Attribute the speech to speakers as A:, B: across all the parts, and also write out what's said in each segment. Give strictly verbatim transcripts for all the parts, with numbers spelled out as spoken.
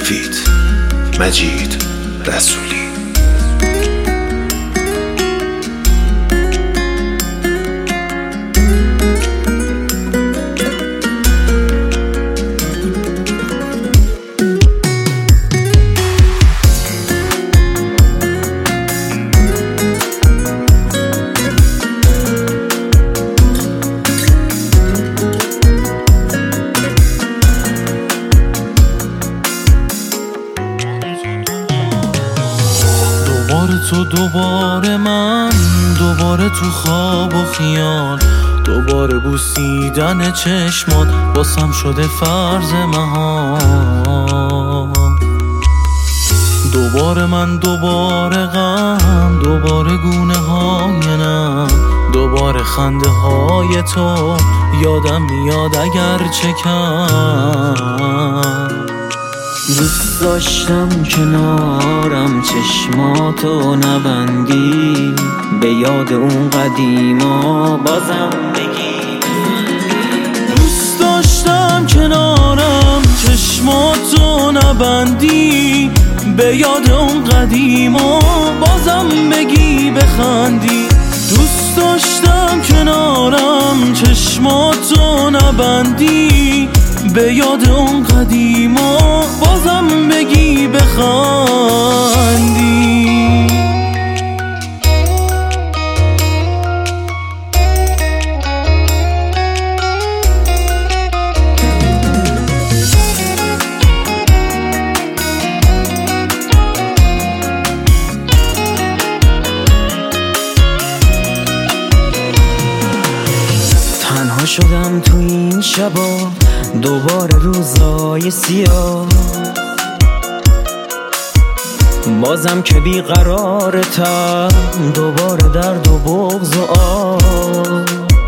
A: مفید مجید رسولی.
B: دوباره تو دوباره من، دوباره تو خواب و خیال، دوباره بوسیدن چشمات باسم شده فرض محال. دوباره من، دوباره غم، دوباره گونه های نم، دوباره خنده های تو یادم میاد اگر چه کم.
C: دوست داشتم کنارم چشماتو نبندی، به یاد اون قدیما بازم بگی.
B: دوست داشتم کنارم چشماتو نبندی، به یاد اون قدیما بازم بگی بخندی. دوست داشتم کنارم چشماتو نبندی، به یاد اون قدیما بازم بگی بخندی.
C: تنها شدم تو این شبا، دوباره روزای سیاه، بازم که بیقرارتم، دوباره درد و بغض و آه.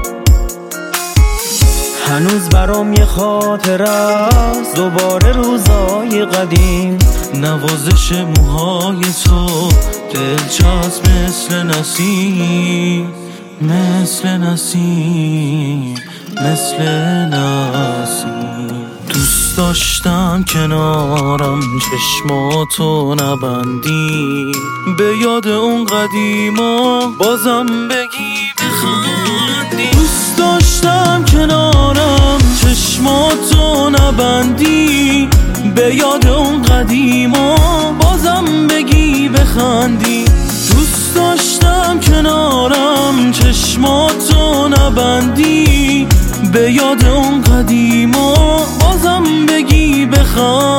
C: هنوز برام یه خاطر است دوباره روزای قدیم،
B: نوازش موهای تو دلچسب مثل نسیم، مثل نسیم، مثل نسیم. دوست داشتم کنارم چشماتو نبندی، به یاد اون قدیما بازم بگی بخندی. دوست داشتم کنارم چشماتو نبندی، به یاد اون قدیما بازم بگی بخندی. دوست داشتم کنارم چشماتو نبندی، به یاد اون قدیما بازم بگی بخند.